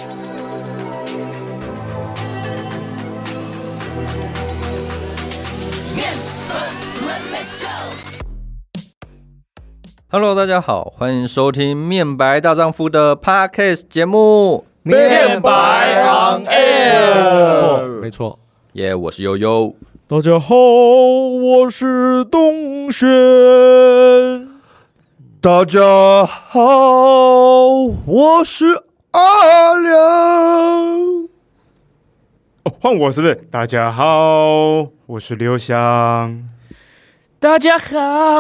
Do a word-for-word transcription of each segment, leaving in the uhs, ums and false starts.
Hello， 大家好，欢迎收听面白大丈夫的 Podcast 节目 《面白 on air》。 没错， 耶、yeah, ，我是悠悠。 大家好，我是东轩。 大家好，我是阿良。 哦，换我是不是？大家好，我是刘翔。 大家好，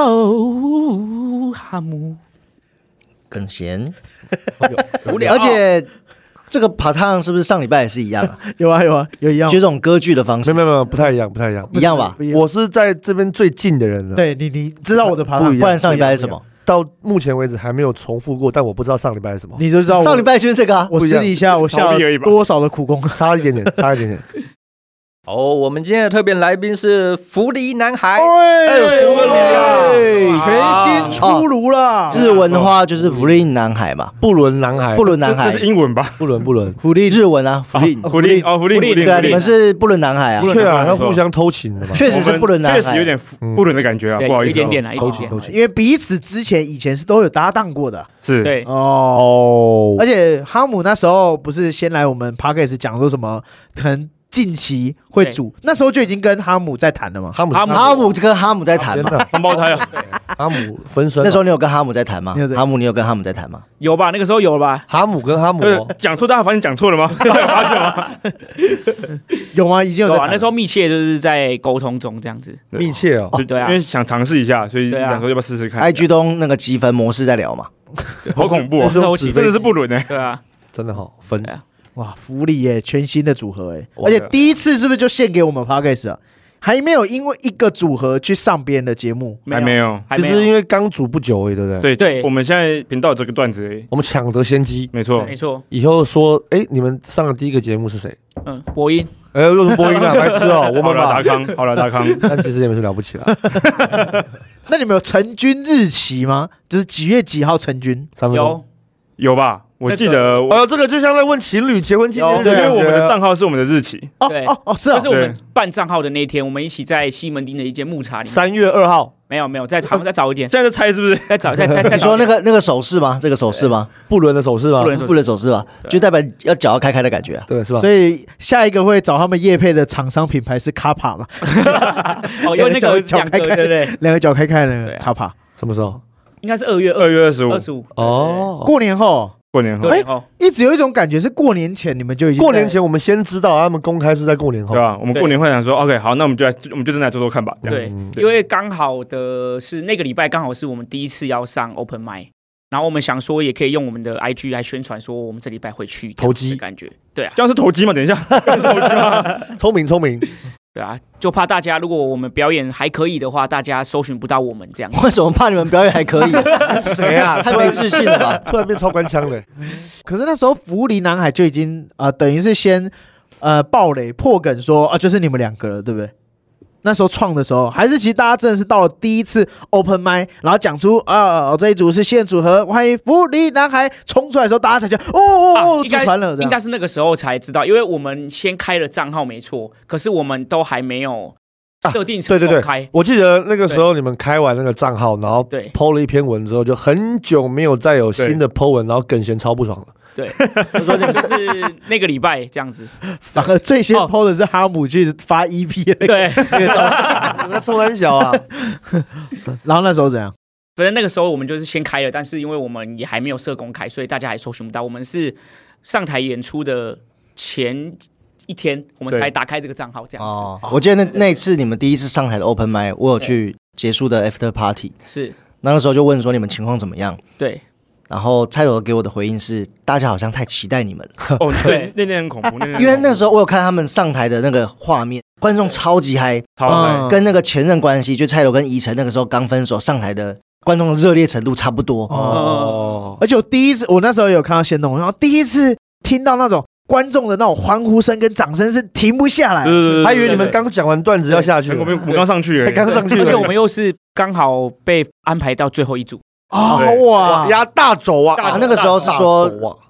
哈姆更闲， 无聊， 而且这个爬烫是不是上礼拜也是一样、啊？ 有啊有啊有一样， 就这种歌剧的方式， 没有没有不太一样，不太一样， 一样吧？ 我是在这边最近的人了。 对你你知道我的爬烫， 不然上礼拜是什么？ 到目前为止还没有重复过，但我不知道上礼拜是什么。 你就知道上礼拜就是这个啊！ 我私底下我下了多少的苦功， 差一点点，差一点点。 哦，我们今天的特别来宾是福梨男孩， 哎， 福梨啊， 全新出炉了。 日文的话就是福利男孩嘛， 布伦男孩， 布伦男孩， 这是英文吧？ 布伦布伦， 福利日文啊，福利福利哦，福利福利， 对啊，你们是布伦男孩啊， 确啊，要互相偷情的嘛， 确实是布伦男孩， 确实有点布伦的感觉啊，不好意思， 一点点啊， 偷情偷情， 因为彼此之前以前是都有搭档过的， 是， 对哦哦， 而且哈姆那时候不是先来我们 Podcast 讲说什么，可能近期会组，那时候就已经跟哈姆在谈了嘛。 哈姆哈姆跟哈姆在谈嘛， 双胞胎啊， 哈姆分身。 那时候你有跟哈姆在谈吗？哈姆，你有跟哈姆在谈吗？ 有吧，那个时候有了吧。 哈姆跟哈姆讲错，大家发现讲错了吗？大家发现吗？ 有吗？已经有有啊，那时候密切就是在沟通中这样子， 密切哦， 对啊， 因为想尝试一下，所以想说要不要试试看。 I G 中那个积分模式在聊嘛， 好恐怖哦，真的是不伦哎， 对啊， 真的好分。 哇，福利耶，全新的组合哎，而且第一次是不是就献给我们 Podcast 啊？还没有因为一个组合去上别人的节目， 还没有， 其实因为刚组不久而已，对不对？ 对对， 我们现在频道有这个段子而已， 我们抢得先机， 没错没错。 以后说，哎，你们上的第一个节目是谁？ 嗯，播音。 哎，又是播音啊，白痴哦，我们达康，好了达康， 但其实也没什么了不起啦。 那你们有成军日期吗？就是几月几号成军？ 有有吧？我记得， 哦，这个就像在问情侣结婚纪念日， 因为我们的账号是我们的日期。 对哦哦，是啊， 就是我们办账号的那一天，我们一起在西门町的一间牧场里面。 三月二号， 没有没有，再好像再早一点。 现在在猜是不是？ 再早再再再。 你说那个那个手势吗？这个手势吗？ 布伦的手势吗？ 布伦布伦手势吧，就代表要脚要开开的感觉啊， 对，是吧？ 所以下一个会找他们业配的厂商品牌是卡帕嘛？ 哦，因为那个脚开开， 对对， 两个脚开开的卡帕， 什么时候？ 应该是二月二月二十五， 二十五哦， 过年后。 过年后， 哎， 一直有一种感觉是过年前你们就已经过年前我们先知道他们公开是在过年后， 对吧？我们过年会想说 ，OK， 好，那我们就来，我们就真的来做做看吧。 对，因为刚好的是那个礼拜刚好是我们第一次要上 Open Mic， 然后我们想说也可以用我们的 I G 来宣传，说我们这礼拜会去投机感觉，对啊， 这样是投机吗？等一下， 聪明聪明。 对啊，就怕大家如果我们表演还可以的话，大家搜寻不到我们这样。 为什么怕你们表演还可以？ 谁啊？ 太没自信了吧！ 突然变超官腔的。 可是那时候福梨男孩就已经呃，等于是先呃爆雷破梗说啊，就是你们两个了，对不对？那时候创的时候，还是其实大家真的是到了第一次 open mic， 然后讲出啊、呃、这一组是现组合，欢迎福梨男孩冲出来的时候，大家才讲哦哦哦，组团了， 应该是那个时候才知道，因为我们先开了账号没错，可是我们都还没有设定成公开、 啊。对对对，我记得那个时候你们开完那个账号，然后 po 了一篇文之后，就很久没有再有新的 po 文，然后耿贤超不爽了。 对，他说那就是那个礼拜这样子， 反而最先 po 的是哈姆去发 E P 的那个， 对， 那臭三小啊。 然后那时候怎样？ 反正那个时候我们就是先开了，但是因为我们也还没有设公开，所以大家还搜寻不到。我们是上台演出的前一天，我们才打开这个账号这样子。 哦，我记得那那一次你们第一次上台的 Open Mic， 我有去结束的 After Party， 是那个时候就问说你们情况怎么样？ 对。 然后蔡友给我的回应是，大家好像太期待你们了。 哦，对，那天很恐怖，那天因为那时候我有看他们上台的那个画面，观众超级嗨， 超嗨， 跟那个前任关系，就蔡友跟宜晨那个时候刚分手上台的观众的热烈程度差不多。 哦，而且我第一次，我那时候有看到先动，然后第一次听到那种观众的那种欢呼声跟掌声是停不下来， 还以为你们刚讲完段子要下去， 我们我们刚上去， 才刚上去， 而且我们又是刚好被安排到最后一组。 哦哇， 压大轴啊！ 啊，那个时候是说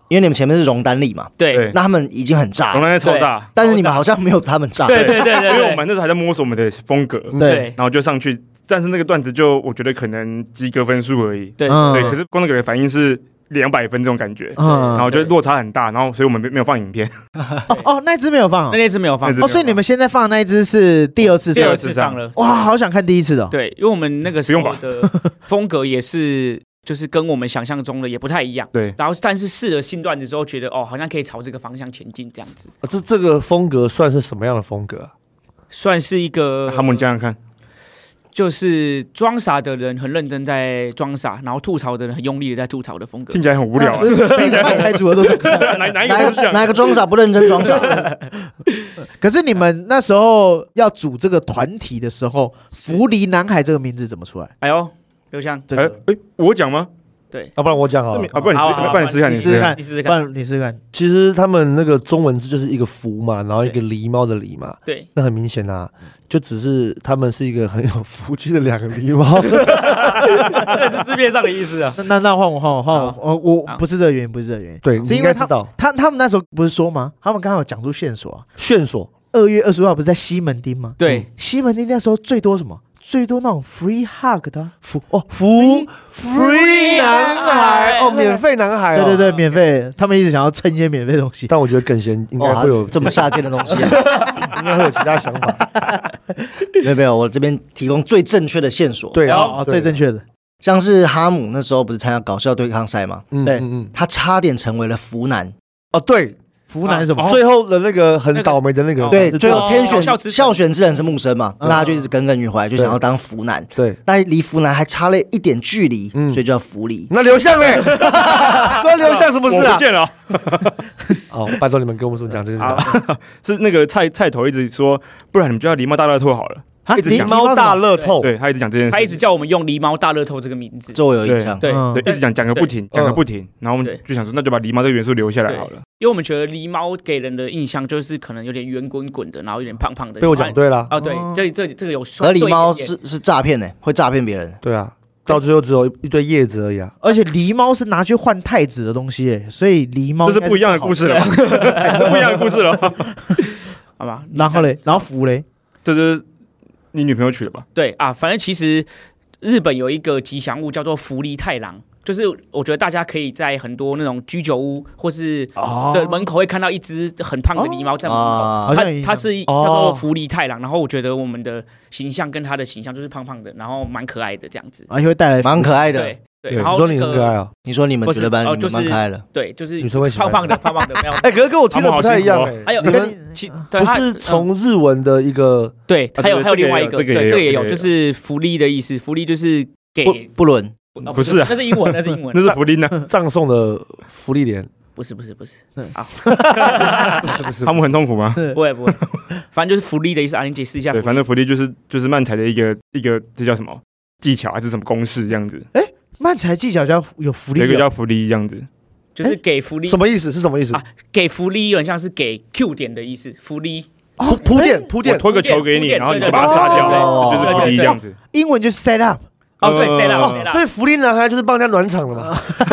因为你们前面是荣丹丽嘛， 对， 那他们已经很炸， 荣丹丽超炸， 但是你们好像没有他们炸， 对对对对， 因为我们那时候还在摸索我们的风格， 对， 然后就上去，但是那个段子就我觉得可能及格分数而已， 对对，可是光那个反应是两百分这种感觉，然后就落差很大，然后所以我们没有放影片。 哦哦，那支没有放， 那那支没有放哦，所以你们现在放的那一支是第二次上， 第二次上了， 哇，好想看第一次的。 对，因为我们那个时候的风格也是。就是跟我们想象中的也不太一样， 对。 然后，但是试了新段子之后，觉得哦，好像可以朝这个方向前进，这样子。 啊、这这个风格算是什么样的风格、啊？ 算是一个， 他们这样看， 就是装傻的人很认真在装傻，然后吐槽的人很用力的在吐槽的风格。 听起来很无聊、啊。 每个漫才组的都是哪哪一个哪一个装傻不认真装傻？ 可是你们那时候要组这个团体的时候，福梨男孩这个名字怎么出来？ 哎呦。刘翔， 这个哎哎，我讲吗？ 对， 要不然我讲好了， 啊，不然你试，不然你试看， 你试试看， 你试试看， 你试试看。 其实他们那个中文字就是一个福嘛，然后一个狸猫的狸嘛， 对， 那很明显啊，就只是他们是一个很有福气的两个狸猫， 这是字面上的意思啊。 那那那换我换我换我，我我不是这个原因，不是这个原因， 对， 是因为他他他他们那时候不是说吗？他们刚好讲出线索啊， 线索。 二月二十五号不是在西门町吗？ 对， 西门町那时候最多什么？最多那种 free hug 的福哦福 free 男孩哦，免费男孩， 对对对，免费，他们一直想要蹭一些免费东西。 但我觉得耿贤应该会有这么下贱的东西， 应该会有其他想法。 没有没有，我这边提供最正确的线索。 对啊，最正确的， 像是哈姆那时候不是参加搞笑对抗赛吗？ 嗯， 对， 嗯， 他差点成为了福男。 哦，对。 福男是什么？ 最后的那个很倒霉的那个， 对，最后天选校选之人是木生嘛，那他就一直耿耿于怀，就想要当福男。 对， 但离福男还差了一点距离，所以叫福离。 那刘向嘞？关刘向什么事啊？ 我不见了。 哦，拜托你们跟我们说讲这个是那个菜菜头一直说，不然你们就叫狸猫大乐透好了。 他狸猫大乐透， 对他一直讲这件事， 他一直叫我们用狸猫大乐透这个名字， 这我有印象。 对对，一直讲讲个不停，讲个不停，然后我们就想说，那就把狸猫这个元素留下来好了。 因为我们觉得狸猫给人的印象就是可能有点圆滚滚的，然后有点胖胖的。 被我讲对了啊，对，这这这个有。 而狸猫是是诈骗呢，会诈骗别人。 对啊，到最后只有一堆叶子而已啊。 而且狸猫是拿去换太子的东西耶，所以狸猫这是不一样的故事了，不一样的故事了， 好吧？ 然后嘞，然后福嘞， 这是。你女朋友取的吧？ 对啊，反正其实日本有一个吉祥物叫做福利太郎，就是我觉得大家可以在很多那种居酒屋或是的门口会看到一只很胖的狸猫在门口， 哦、 它它是叫做福利太郎，然后我觉得我们的形象跟它的形象就是胖胖的，然后蛮可爱的这样子， 而且会带来蛮可爱的。 对。对，然后、 你说你很可爱啊？ 你说你们觉得蛮蛮可爱的？ 对，就是女生会胖胖的，胖胖的，没有。 哎，可是跟我听的不太一样哎。 还有你们其不是从日文的一个对，还有还有另外一个，对，这个也有， 有就是福利的意思，福利就是给不伦， 不是啊， 那是英文，那是英文， 那是福利呢， 葬送的福利莲。 不是不是不是，好， 不是他们很痛苦吗？ 不会不会，反正就是福利的意思啊，你解释一下。 对，反正福利就是就是漫才的一个一个这叫什么技巧还是什么公式这样子？ 哎。漫才技巧叫有福利， 有一个叫福利这样子， 就是给福利。 什么意思？是什么意思？ 啊，给福利有点像是给 Q 点的意思，福利铺铺垫铺垫， 我拖个球给你，然后你把它杀掉，就是福利这样子。 英文就是 set up。 哦，对 ，set up， 所以福利男孩就是帮人家暖场了嘛。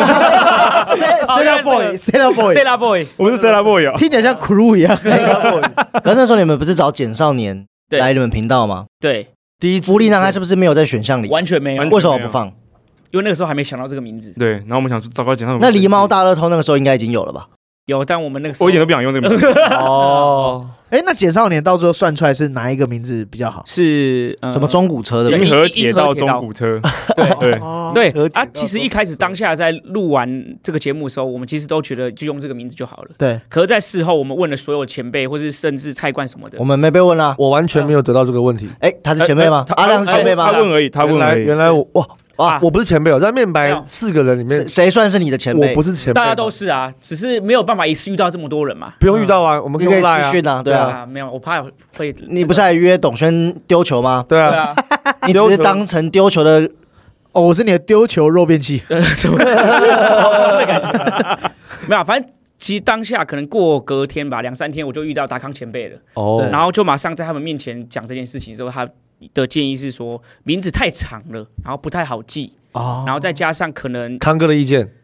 set up boy，set up boy，set up boy， 我们是 set up boy 啊， 听起来像 crew 一样。 可是那时候你们不是找简少年来你们频道吗？ 对， 第一福利男孩是不是没有在选项里？ 完全没有， 为什么不放？ 因为那个时候还没想到这个名字。 对，然后我们想说，糟糕，简上那狸猫大乐透那个时候应该已经有了吧？ 有，但我们那个时候我一点都不想用这个名字。 哦，哎，那简少年到最后算出来是哪一个名字比较好？ 是什么中古车的？ 银河铁道中古车。 对对对啊！其实一开始当下在录完这个节目的时候，我们其实都觉得就用这个名字就好了。 对。 可是，在事后我们问了所有前辈，或是甚至菜冠什么的， 我们没被问啊， 我完全没有得到这个问题。 哎，他是前辈吗？阿亮是前辈吗？ 他问而已，他问而已。 原来我哇。啊！我不是前辈，我在面白四个人里面， 谁算是你的前辈？ 我不是前辈， 大家都是啊，只是没有办法一次遇到这么多人嘛。 不用遇到啊，我们可以私讯啊，对啊， 没有，我怕会。 你不是还约董轩丢球吗？ 对啊， 你只是当成丢球的， 哦，我是你的丢球肉便器， 什么的感觉？没有，反正其实当下可能过隔天吧，两三天我就遇到达康前辈了，哦，然后就马上在他们面前讲这件事情之后，他的建议是说名字太长了，然后不太好记。哦，然后再加上可能康哥的意见，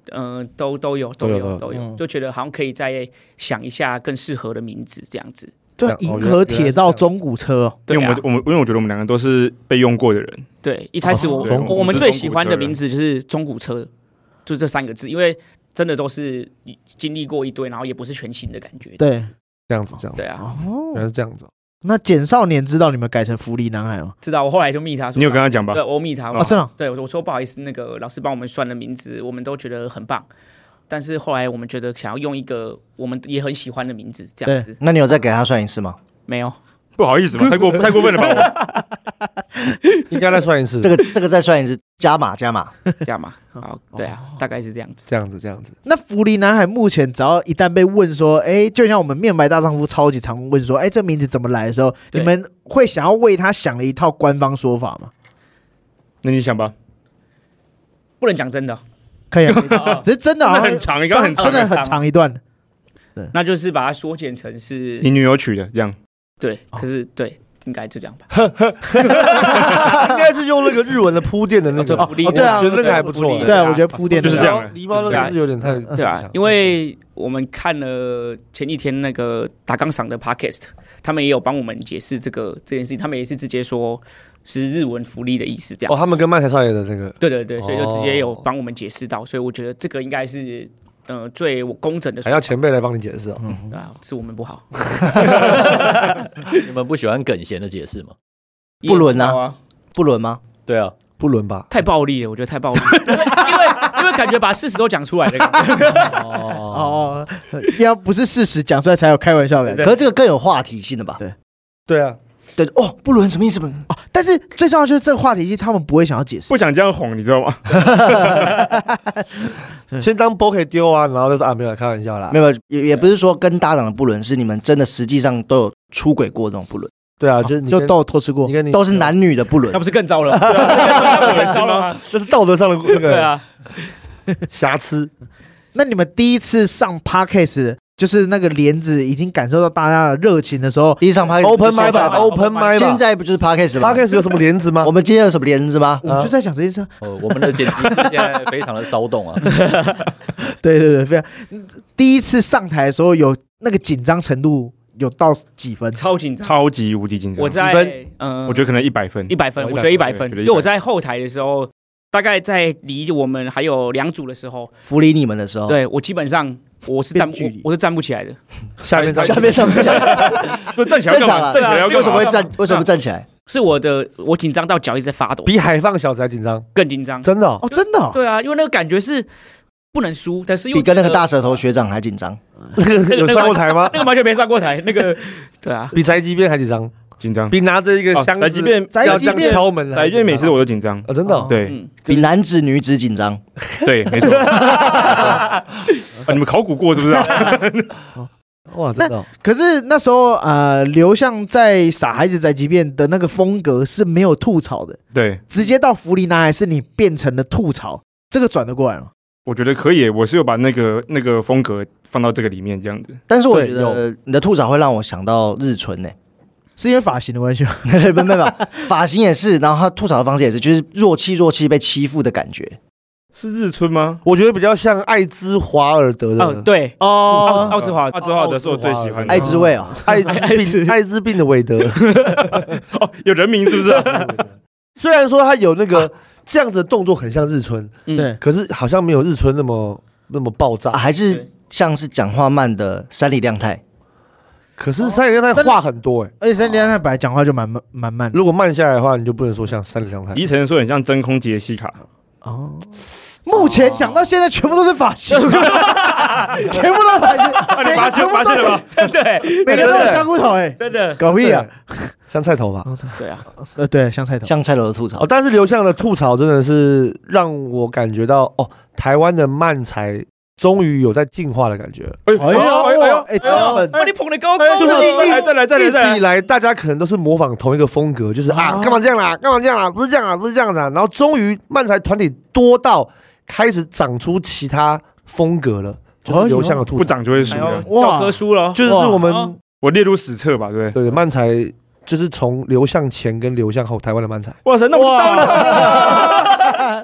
嗯、呃，都都有都有都有、嗯，就觉得好像可以再想一下更适合的名字这样子。 对，银河铁道中古车、哦， 因为我们我们因为我觉得我们两个都是被用过的人。 对，一开始我、哦、我, 我们最喜欢的名字就是中古车，就这三个字，因为真的都是经历过一堆，然后也不是全新的感觉。 对， 这样子这样子。 对啊， 哦，原来是这样子。 那简少年知道你们改成福利男孩吗？ 知道，我后来就密他说， 你有跟他讲吧？ 对，我密他， 哦，真的， 对我说不好意思，那个老师帮我们算的名字，我们都觉得很棒，但是后来我们觉得想要用一个我们也很喜欢的名字，这样子。 那你有再给他算一次吗？ 没有， 不好意思嘛，太过太过分了吧？ 应该再算一次， 这个这个再算一次，加码加码加码。好，对啊，哦、大概是这样子， 这样子这样子。 那福利男孩目前只要一旦被问说，哎，就像我们面白大丈夫超级常问说，哎，这名字怎么来的时候，你们会想要为他想了一套官方说法吗？ 那你想吧， 不能讲真的， 可以啊，只是真的好像很长，一个很长， 真的很长一段。 对，那就是把它缩减成是你女友取的这样。 对，可是、哦、对，应该就这样吧。 应该是用那个日文的铺垫的那个， 哦， 对啊， 我觉得那个还不错。 对啊，我觉得铺垫就是这样。 狸猫那个是有点太对啊，因为我们看了前几天那个打钢赏的 podcast， 他们也有帮我们解释这个这件事情，他们也是直接说是日文福利的意思，这样。 哦，他们跟漫才少爷的那个， 对对对，所以就直接有帮我们解释到，所以我觉得这个应该是。呃，最工整的还要前辈来帮你解释哦。 嗯啊，是我们不好。 你们不喜欢梗闲的解释吗？ 不伦啊，不伦吗？ 对啊， 不伦吧？ 太暴力了，我觉得太暴力了。因为因为感觉把事实都讲出来的感觉。 哦，要不是事实讲出来才有开玩笑感。 可是这个更有话题性的吧？ 对， 对啊。 对哦，不伦什么意思？哦， 但是最重要就是这个话题，他们不会想要解释， 不想这样哄，你知道吗？ 先当波可以丢啊，然后就说啊，没有开玩笑啦， 没有，也也不是说跟搭档的不伦，是你们真的实际上都有出轨过这种不伦。 对啊，就是你就都有偷吃过， 你跟你都是男女的不伦， 那不是更糟了？更糟了吗？ 这是道德上的那个对啊瑕疵。 那你们第一次上 Podcast。就是那个帘子已经感受到大家的热情的时候， 第一场 Podcast Open Mic 吧 ，Open Mic 吧。 现在不就是 Podcast 吗 ？Podcast 有什么帘子吗？ 我们今天有什么帘子吗？ 我们就在讲这件事。 哦，我们的剪辑师现在非常的骚动啊。 对对对，非常。第一次上台的时候，有那个紧张程度有到几分？ 超紧张， 超级无敌紧张。 我在嗯， 我觉得可能一百分， 一百分，我觉得一百分，因为我在后台的时候。大概在离我们还有两组的时候， 扶离你们的时候， 对我基本上我是站我我是站不起来的， 下面下面站不起来， 站起来正常了， 站起来要为什么会站？为什么不站起来？ 是我的我紧张到脚一直在发抖， 比海放小子还紧张， 更紧张， 真的哦， 哦真的， 对啊，因为那个感觉是不能输，但是又比跟那个大舌头学长还紧张， 有上过台吗？ 那个完全没上过台，那个对啊， 比宅急便还紧张。 紧张， 比拿着一个箱子， 宅急便要这样敲门， 宅急便每次我都紧张， 哦，真的， 对， 比男子女子紧张， 对，没错。你们考古过是不是？ 哇，真的。 可是那时候呃，刘向在傻孩子宅急便的那个风格是没有吐槽的， 对， 直接到福利男孩是你变成了吐槽，这个转得过来吗？ 我觉得可以，我是有把那个那个风格放到这个里面这样子。 但是我觉得你的吐槽会让我想到日春呢。 是因为发型的关系吗？ 没有没有，发型也是，然后他吐槽的方式也是，就是弱气弱气被欺负的感觉。 是日春吗？ 我觉得比较像艾兹华尔德的。 哦，对哦， 奥兹华奥兹华尔德是我最喜欢的。 艾滋味啊， 艾滋病，艾滋病的韦德。 哦，有人名是不是？ 虽然说他有那个这样子的动作很像日春， 对， 可是好像没有日春那么那么爆炸， 还是像是讲话慢的山里亮太。 可是山里亮太话很多哎、欸， 而且山里亮太本来讲话就蛮慢蛮慢， 如果慢下来的话，你就不能说像山里亮太。 宜晨说很像真空杰西卡哦。目前讲到现在，全部都是发型，全部都是发型， 你发现发现了吗？ 真的， 每个都有香菇头哎， 真的， 狗屁啊， 香菜头吧？ 对啊， 呃对，香菜头， 香菜头的吐槽。 哦，但是刘向的吐槽真的是让我感觉到哦，台湾的漫才终于有在进化的感觉。 哎呦哎呦哎呦哎呦！ 把你捧得高高的， 就是再来再来再来！ 一直以来，大家可能都是模仿同一个风格，就是啊，干嘛这样啦？干嘛这样啦？不是这样啊，不是这样子啊。然后终于漫才团体多到开始长出其他风格了，就是刘向的吐槽， 不长就会输的， 教科书了， 就是我们我列入史册吧，对对对，漫才就是从流向前跟流向后台湾的漫才。 哇塞，那我到了。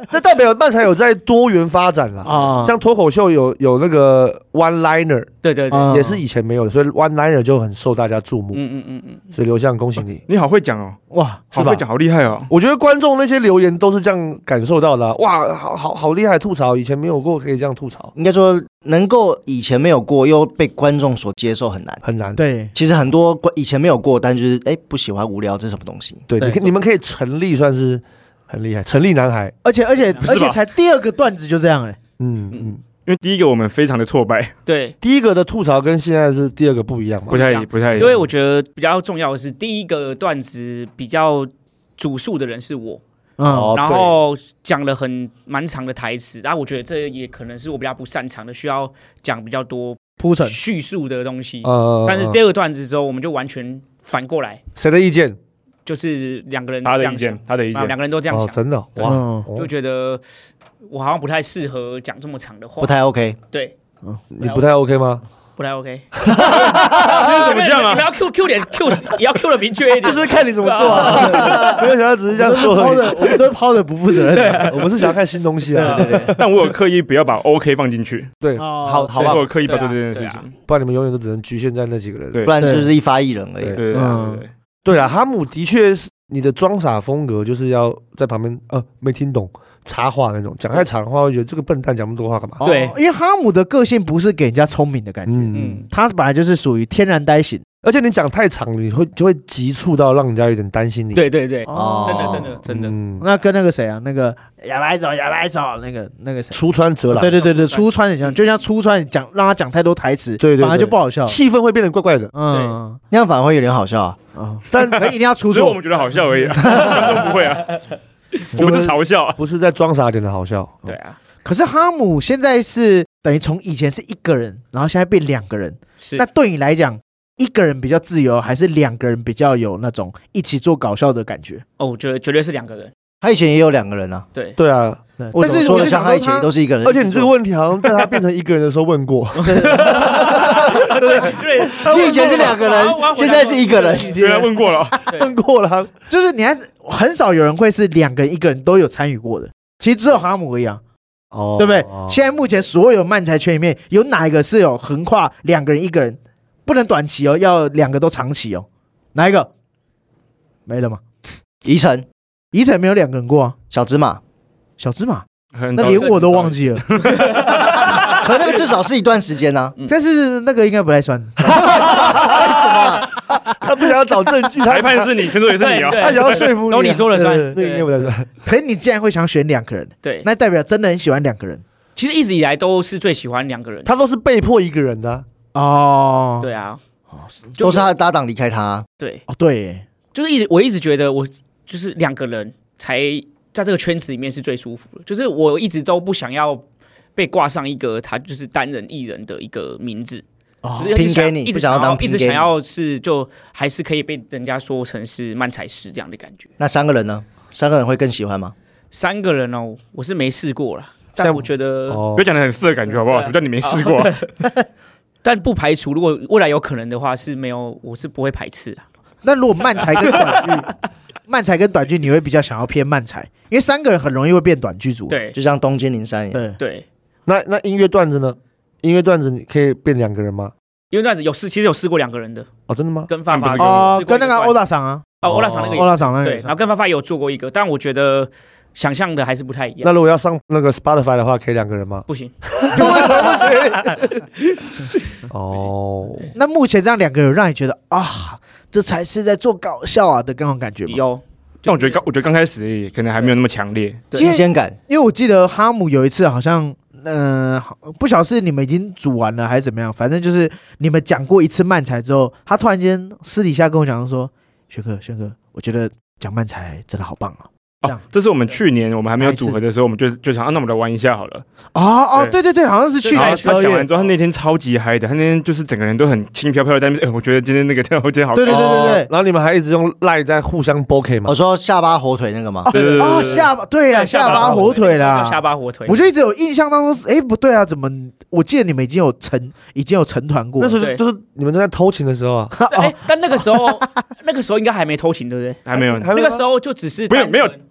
这代表漫才有在多元发展啦。啊，像脱口秀有有那个 one liner， 对对对， 也是以前没有的，所以 one liner 就很受大家注目。嗯嗯嗯嗯。所以刘向，恭喜你， 你好会讲哦， 哇， 好会讲，好厉害哦。 我觉得观众那些留言都是这样感受到的、啊，哇，好好好厉害，吐槽以前没有过可以这样吐槽。 应该说能够以前没有过又被观众所接受很难很难。 对， 其实很多以前没有过，但就是哎不喜欢无聊，这是什么东西？ 对，你你们可以成立算是很厉害，成立男孩， 而且而且而且才第二个段子就这样哎、欸， 嗯嗯， 因为第一个我们非常的挫败， 对， 第一个的吐槽跟现在是第二个不一样嘛， 不太不太一样， 因为我觉得比较重要的是第一个段子比较主述的人是我。嗯，然后讲了很蛮长的台词，然后我觉得这也可能是我比较不擅长的，需要讲比较多铺陈叙述的东西。嗯，但是第二个段子之后，我们就完全反过来， 谁的意见？ 就是两个人他的意见，他的意见， 两个人都这样想， 哦、真的哇， 就觉得我好像不太适合讲这么长的话， 不太 OK。 对， 嗯，你不太 OK 吗？ 不太 OK， 你怎么这样啊？ 你们要 Q Q 点 Q 也要 Q 的明确一点， 就是看你怎么做啊。没有想到只是这样说而已， 我们都抛的不负责任， 对，我们是想要看新东西啊。 对对对， 但我有刻意不要把 OK 放进去， 对，好好吧， 我有刻意不要做这件事情， 不然你们永远都只能局限在那几个人， 不然就是一发一人而已。 对对对对啊，哈姆的确是你的装傻风格，就是要在旁边呃没听懂。插话那种，讲太长的话，会觉得这个笨蛋讲那么多话干嘛？ 对， 因为哈姆的个性不是给人家聪明的感觉，嗯，他本来就是属于天然呆型， 而且你讲太长，你会就会急促到让人家有点担心你。 对对对，哦，真的真的真的。 嗯，那跟那个谁啊，那个哑巴手哑巴手那个那个谁， 出川哲郎， 对对对对，出川很像，就像出川讲让他讲太多台词， 对对， 反而就不好笑， 气氛会变得怪怪的。 嗯，那样反而会有点好笑啊，但一定要出错， 所以我们觉得好笑而已，观众不会啊。我们是嘲笑， 不是在装傻点的好笑。 对啊， 可是哈姆现在是等于从以前是一个人，然后现在变两个人。 是， 那对你来讲，一个人比较自由，还是两个人比较有那种一起做搞笑的感觉？ 哦，我觉得绝对是两个人。 他以前也有两个人啊。 对对啊， 但是说的像他以前都是一个人。 而且你这个问题好像在他变成一个人的时候问过。 对对， 你以前是两个人，现在是一个人。 原来问过了， 问过了， 就是你还很少有人会是两个人、一个人都有参与过的。其实只有哈姆一样，哦，对不对？现在目前所有漫才圈里面，有哪一个是有横跨两个人、一个人，不能短期哦，要两个都长期哦？哪一个？没了吗？ 宜城， 宜城没有两个人过啊。 小芝麻， 小芝麻，那连我都忘记了。 可那个至少是一段时间啊， 但是那个应该不太算。 为什么？ 他不想要找证据， 裁判是你，选手也是你啊， 他想要说服你。 都你说了算， 那个应该不太算。 可是你既然会想选两个人， 对， 那代表真的很喜欢两个人。 其实一直以来都是最喜欢两个人， 他都是被迫一个人的哦。 对啊， 都是他的搭档离开他。 对， 哦对， 就是一直我一直觉得我就是两个人才在这个圈子里面是最舒服的，就是我一直都不想要被挂上一个他就是单人艺人的一个名字， 哦、就是拼给你， 一直想要当一直想要是就还是可以被人家说成是漫才师这样的感觉。 那三个人呢？三个人会更喜欢吗？ 三个人哦，我是没试过啦，但我觉得不要讲得很色的感觉好不好？什么叫你没试过？ 但不排除如果未来有可能的话，是没有，我是不会排斥啊。 那如果漫才跟短剧，漫才跟短剧，你会比较想要偏漫才，因为三个人很容易会变短剧组。 对， 就像东京零三一样。 对对。 那那音乐段子呢？音乐段子你可以变两个人吗？ 音乐段子有试，其实有试过两个人的。 哦，真的吗？ 跟发发哦，跟那个欧大赏啊， 哦，欧大赏那个， 欧大赏那个， 对，然后跟发发也有做过一个，但我觉得想象的还是不太一样。 那如果要上那个 Spotify 的话，可以两个人吗？ 不行。 为什么不行？哦， 那目前这样两个人让你觉得啊，这才是在做搞笑啊的那种感觉吗？ 有。 但我觉得刚，我觉得刚开始可能还没有那么强烈新鲜感， 因为我记得哈姆有一次好像，嗯、呃，不晓得是你们已经煮完了还是怎么样，反正就是你们讲过一次漫才之后，他突然间私底下跟我讲说：“轩哥，轩哥，我觉得讲漫才真的好棒啊！” 哦，这是我们去年我们还没有组合的时候，我们就就想，啊，那我们来玩一下好了。 哦哦，对对对，好像是去年。 他讲完之后，他那天超级嗨的，他那天就是整个人都很轻飘飘的，但是，哎，我觉得今天那个我今天好。 对对对对对。 然后你们还一直用赖在互相 B K 嘛？ 我说下巴火腿那个吗？ 对对对。哦，下巴，对了，下巴火腿啦， 下巴火腿。 我就一直有印象当中，哎，不对啊，怎么？我记得你们已经有成，已经有成团过。 那时候就是你们正在偷情的时候啊。 哎，但那个时候，那个时候应该还没偷情，对不对？ 还没有。 那个时候就只是没有没有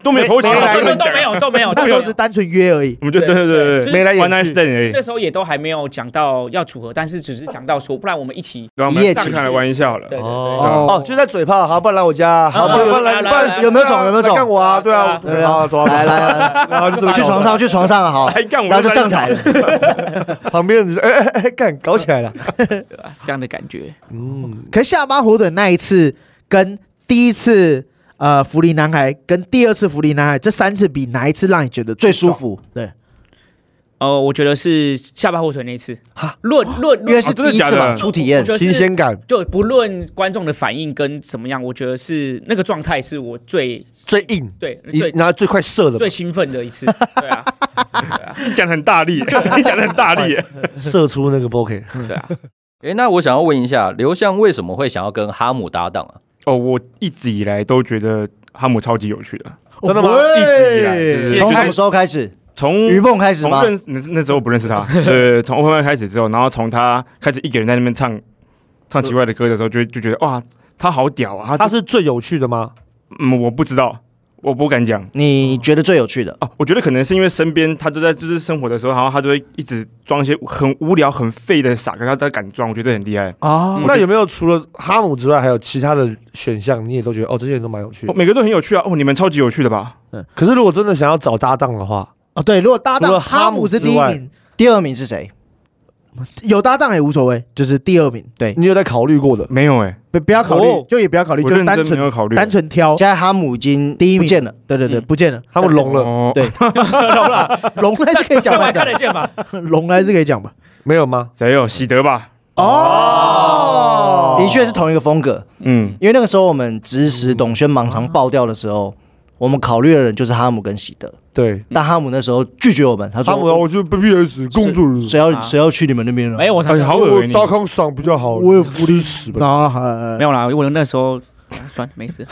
都没有 po 起来， 都都没有都没有， 那时候是单纯约而已。 我们就对对对对， 没来演 one night stand 而已。 那时候也都还没有讲到要组合，但是只是讲到说，不然我们一起一夜情开玩笑了。 对对对， 哦，就在嘴炮，好，不然来我家，好，不然不然来，不然有没有种？有没有种？ 干我啊？对啊，对啊，走来来来， 然后就去床上，去床上好，然后就上台了。 旁边人哎哎哎，干搞起来了， 这样的感觉。 嗯，可是下巴火腿那一次跟第一次呃福利男孩跟第二次福利男孩这三次比，哪一次让你觉得最舒服？ 对。 呃，我觉得是下巴火腿那一次，哈，论论， 因为是第一次嘛，初体验， 新鲜感， 就不论观众的反应跟怎么样，我觉得是那个状态是我最最硬， 对， 对，然后最快射的， 最兴奋的一次，对啊， 你讲的很大力，你讲的很大力， 射出那个 bokeh， 对啊。 哎，那我想要问一下，刘向为什么会想要跟哈姆搭档啊？ 哦，我一直以来都觉得哈姆超级有趣的， 真的吗？ 一直以来， 从什么时候开始？ 从鱼蹦开始吗？ 从认那那时候我不认识他，对，从 Open Mic 开始之后，然后从他开始一个人在那边唱唱奇怪的歌的时候，就就觉得哇，他好屌啊！他他是最有趣的吗？ 嗯，我不知道，我不敢讲。 你觉得最有趣的？ 哦，我觉得可能是因为身边他都在就是生活的时候，然后他就会一直装一些很无聊、很废的傻，可他他敢装，我觉得这很厉害啊。 那有没有除了哈姆之外，还有其他的选项？你也都觉得哦，这些人都蛮有趣的， 每个都很有趣啊！哦，你们超级有趣的吧？ 嗯。可是如果真的想要找搭档的话， 哦，对，如果搭档哈姆是第一名， 第二名是谁？ 有搭档也无所谓，就是第二名。对， 你有在考虑过的？ 没有哎、欸， 不不要考虑，哦、就也不要考虑，就单纯考虑， 单纯挑。 现在哈姆已经第一名不见了， 对对对，嗯、不见了， 他们聋了，哦、 对，聋了，聋还是可以讲吧？ 看得见吧？ 聋还是可以讲吧？ 没有吗？ 谁有喜德吧？ 哦， 的确是同一个风格。嗯，因为那个时候我们指使董轩盲肠爆掉的时候。我们考虑的人就是哈姆跟喜德， 对， 但哈姆那时候拒绝我们，他说：“ 哈姆，我就 B B S 工作人， 谁要谁要去你们那边了？” 哎，我才好恶心， 大康爽比较好， 我有福利死吧？ 啊，没有啦，我那时候算没事。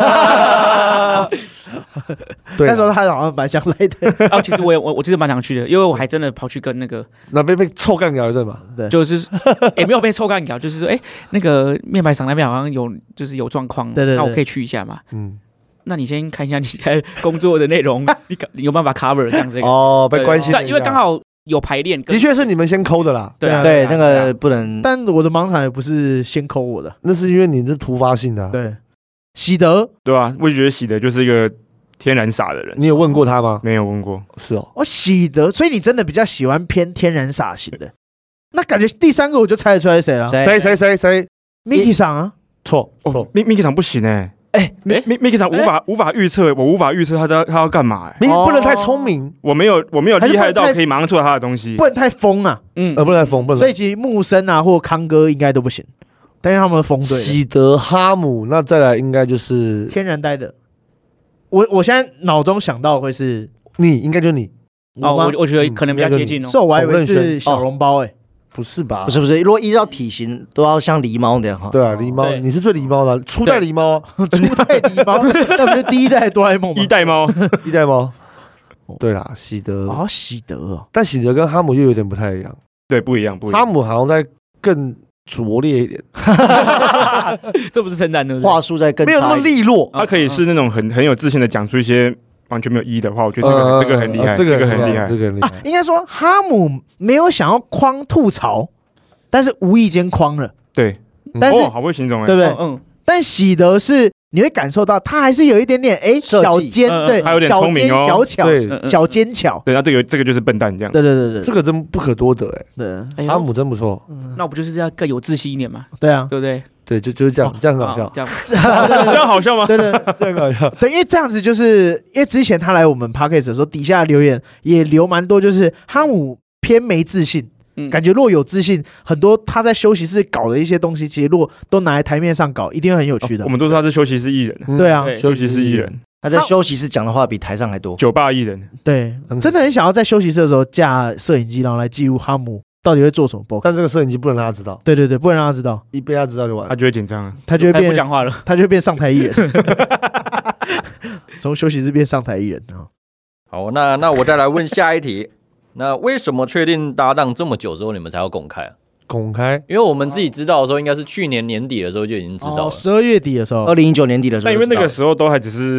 对，那时候他好像蛮想来的。 啊，其实我也我我其实蛮想去的，因为我还真的跑去跟那个那边被臭干掉一顿嘛， 对， 就是也没有被臭干掉，就是说，哎，那个面白厂那边好像有就是有状况， 对对， 那我可以去一下嘛， 嗯。 那你先看一下你在工作的内容，你你有办法 cover 这样子哦，被关心。 对，因为刚好有排练， 的确是你们先抠的啦。 对啊， 对，那个不能。 但我的盲场也不是先抠我的， 那是因为你是突发性的。 对，喜德， 对吧？我也觉得喜德就是一个天然傻的人。 你有问过他吗？ 没有问过。 是哦， 哦，喜德，所以你真的比较喜欢偏天然傻型的。那感觉第三个我就猜得出来是谁了。 谁谁谁谁 ？Miki 桑啊？ 错哦 ，Miki 桑不行哎。哎，Miki 桑无法无法预测，我无法预测他他他要干嘛？ 你不能太聪明， 我没有我没有厉害到可以马上做他的东西， 不能太疯啊， 嗯，呃，不能太疯，不能。 所以其实木森啊或康哥应该都不行，但是他们疯对。 喜德哈姆，那再来应该就是天然呆的。我我现在脑中想到会是你，应该就你哦，我我觉得可能比较接近哦。 是我还以为是小笼包哎。 不是吧？ 不是不是，如果依照体型都要像狸猫那样哈。 对啊，狸猫，你是最狸猫的，初代狸猫， 初代狸猫，那不是第一代哆啦 A 梦吗？ 一代猫， 一代猫。对啦，喜德哦，喜德哦， 但喜德跟哈姆又有点不太一样。 对，不一样，不一样。 哈姆好像在更拙劣一点， 这不是称赞的， 话术在更没有那么利落。 他可以是那种很很有自信的讲出一些。完全没有一的话，我觉得这个、呃、这个很厉害，这个很厉害， 这个很厉害。 啊、应该说哈姆没有想要框吐槽，但是无意间框了。 对， 但是、 哦、好会形容哎， 对不对？ 嗯。嗯但喜德是你会感受到他还是有一点点哎小尖，对， 还有点聪明哦， 小巧，小尖巧。 对，那这个这个就是笨蛋这样。 对对对对， 这个真不可多得哎。 对， 哈姆真不错。 那我不就是要更有自信一点嘛？ 对啊， 对不对？ 对，就就是这样，这样很好笑， 这样这样好笑吗？ 对对， 这样好笑。 对，因为这样子就是，因为之前他来我们 podcast 的时候，底下留言也留蛮多，就是哈姆偏没自信，嗯、感觉若有自信，很多他在休息室搞的一些东西，其实如果都拿来台面上搞，一定会很有趣的。 哦、我们都说他是休息室艺人， 嗯、对啊， 休息室艺人。 他在休息室讲的话比台上还多， 酒吧艺人。 对，真的很想要在休息室的时候架摄影机，然后来记录哈姆。到底会做什么播？ 但这个摄影机不能让他知道。 对对对，不能让他知道， 一被他知道就完了， 他就会紧张了， 他就会变不讲话了， 他就会变上台艺人，从休息室变上台艺人啊。 好，那那我再来问下一题，那为什么确定搭档这么久之后你们才要公开啊？ 公开？ 因为我们自己知道的时候，应该是去年年底的时候就已经知道了， 十二、哦、月底的时候， 二零一九年底的时候， 那因为那个时候都还只是。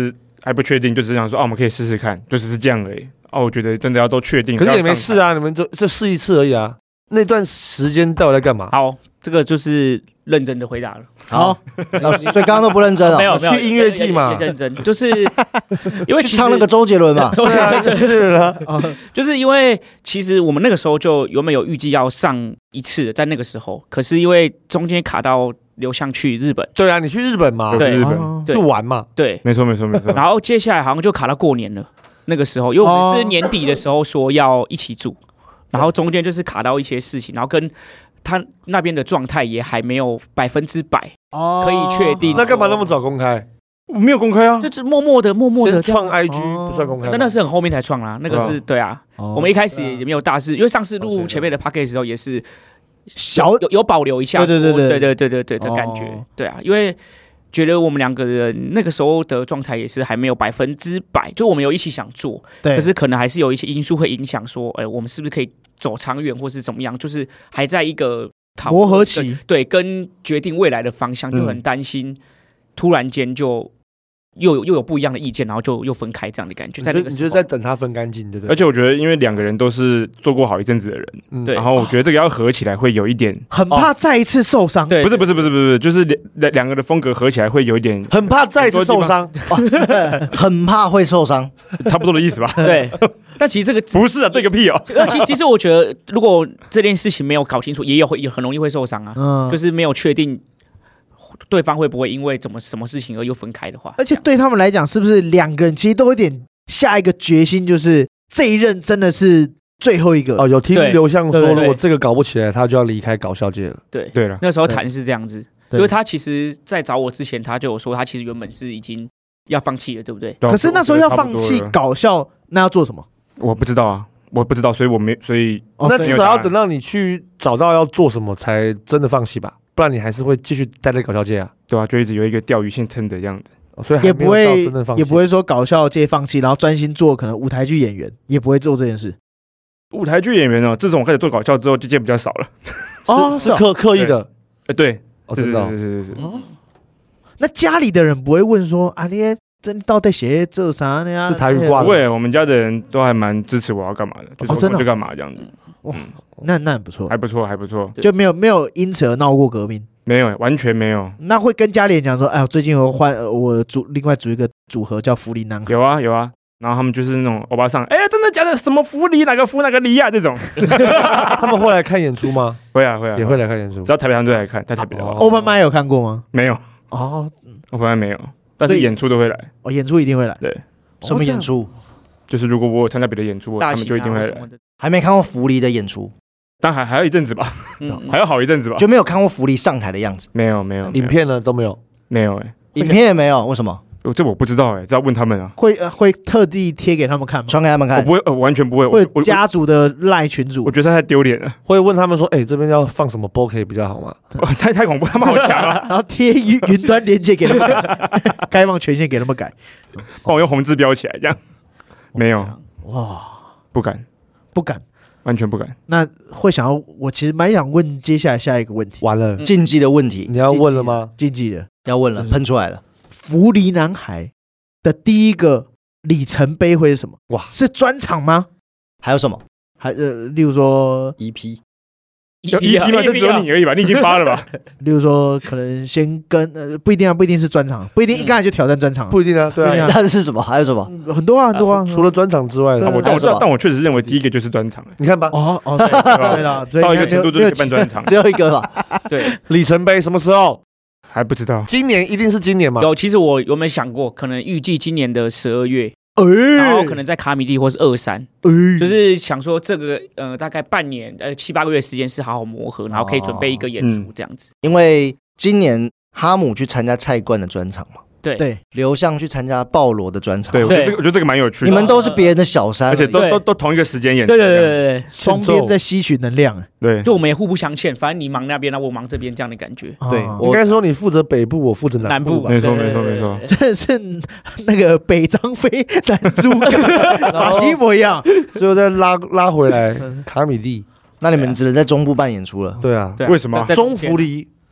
还不确定，就只想说啊，我们可以试试看，就只是这样而已。哦、啊，我觉得真的要都确定。 可是也没试啊，你们就这试一次而已啊。那段时间到底在干嘛？ 好，这个就是认真的回答了。 好，所以刚刚都不认真了。 没有没有， 去音乐季嘛， 也认真，就是因为去唱那个周杰伦嘛。 对啊，就是了。 就是因为其实我们那个时候就原本有预计要上一次，在那个时候，可是因为中间卡到刘向去日本。 对啊，你去日本嘛？ 对， 日本去玩嘛？ 对， 没错没错没错。 然后接下来好像就卡到过年了，那个时候，因为我们是年底的时候说要一起住。然后中间就是卡到一些事情，然后跟他那边的状态也还没有百分之百可以确定。 那干嘛那么早公开？ 我没有公开啊， 就是默默的、默默的创 I G 不算公开。 那那是很后面才创啦，那个是对啊。我们一开始也没有大事，因为上次录前面的 podcast 的时候也是小有有保留一下， 对对对对对对对对的感觉，对啊，因为。觉得我们两个人那个时候的状态也是还没有百分之百，就我们有一起想做，可是可能还是有一些因素会影响，说，哎，我们是不是可以走长远，或是怎么样？就是还在一个磨合期， 对，跟决定未来的方向，就很担心，嗯、突然间就又有又有不一样的意见，然后就又分开这样的感觉。在那个时候， 你就在等他分干净，对不对？ 而且我觉得，因为两个人都是做过好一阵子的人，嗯、然后我觉得这个要合起来会有一点， 很怕再一次受伤。 对， 不是不是不是不是，就是两两个的风格合起来会有一点， 很怕再一次受伤， 很怕会受伤， 差不多的意思吧？ 对。但其实这个不是啊，对个屁哦！ 其实其实我觉得，如果这件事情没有搞清楚，也有会也很容易会受伤啊。嗯，就是没有确定。对方会不会因为怎么什么事情而又分开的话？ 而且对他们来讲，是不是两个人其实都有点下一个决心，就是这一任真的是最后一个哦。有听刘向说，如果这个搞不起来，他就要离开搞笑界了。 对对了， 那时候谈是这样子，因为他其实在找我之前，他就有说他其实原本是已经要放弃了，对不对？ 可是那时候要放弃搞笑，那要做什么？ 我不知道啊，我不知道，所以我没，所以、 哦、那至少要等到你去找到要做什么，才真的放弃吧。不然你还是会继续待在搞笑界啊， 对啊，就一直有一个钓鱼线撑的样子， 哦、所以也不会也不会说搞笑界放弃，然后专心做可能舞台剧演员，也不会做这件事。 舞台剧演员哦，自从我开始做搞笑之后，就接比较少了。 哦，是刻刻意的， 哎，对， 哦，真的、哦， 是是是是。哦， 那家里的人不会问说啊，你真到底写这啥呢呀？ 是台语挂的。 不会，我们家的人都还蛮支持我要干嘛的，就是我就干嘛这样子。 哇，那那很不错， 还不错，还不错， 就没有没有因此而闹过革命， 没有，完全没有。 那会跟家里人讲说，哎，我最近我换我组另外组一个组合叫福利男孩， 有啊有啊，然后他们就是那种欧巴桑，哎呀，真的假的？什么福利哪个福哪个离啊这种。 他们会来看演出吗？ 会啊会啊， 也会来看演出。 只要台北团队来看，在台北的话 ，Open Mic 有看过吗？ 没有哦 ，Open Mic 没有，但是演出都会来。 哦，演出一定会来。 对， 什么演出？ 就是如果我有参加别的演出，他们就一定会来。 还没看过福利的演出。 但还还要一阵子吧，嗯、还要好一阵子吧， 就没有看过福利上台的样子。 没有没有， 影片呢都没有， 没有哎、 欸，影片也没有，为什么？ 这我不知道哎、欸，这要问他们啊。 会、呃、会特地贴给他们看吗？ 传给他们看？ 我不会，呃、我完全不会。 会家族的赖群组， 我觉得太丢脸了。 会问他们说，哎、欸，这边要放什么 B O K 比较好吗？ 太太恐怖，他们好强啊！ 然后贴云云端连接给他们改，开放权限给他们改， 帮我用红字标起来，这样没有哇， 不敢， 不敢。 完全不敢。 那会想要，我其实蛮想问接下来下一个问题。 完了， 禁忌的问题， 你要问了吗？ 禁忌的， 要问了，喷出来了。 福利男孩的第一个里程碑会是什么？哇，是专场吗？ 还有什么？ 还呃，例如说 E P， 有 E P 吗？这只有你而已吧？你已经发了吧？ 例如说，可能先跟呃，不一定啊，不一定是专场，不一定一刚才就挑战专场， 不一定啊，对啊。 那是什么？还有什么？ 很多啊，很多啊， 除了专场之外的。 我但我但我确实认为第一个就是专场。 你看吧， 哦哦，对了， 到一个程度就是办专场， 只有一个吧？ 对， 里程碑什么时候？ 还不知道。 今年一定是今年吗？ 有，其实我有没有想过，可能预计今年的十二月。 欸、 然后可能在卡米蒂或是二三，欸、就是想说这个呃大概半年呃七八个月时间是好好磨合，然后可以准备一个演出这样子。 因为今年哈姆去参加蔡冠的专场嘛， 对对，刘向去参加鲍罗的专场， 对，我觉得这个我觉得这个蛮有趣的。 你们都是别人的小三， 而且都都都同一个时间演， 对对对对对， 双边在吸取能量， 对， 就我们也互不相欠，反正你忙那边，那我忙这边这样的感觉。 对， 应该说你负责北部，我负责南部吧？ 没错没错没错， 真的是那个北张飞南诸葛，马戏一模一样， 最后再拉拉回来卡米蒂。 那你们只能在中部办演出了。 对啊， 为什么？ 中福离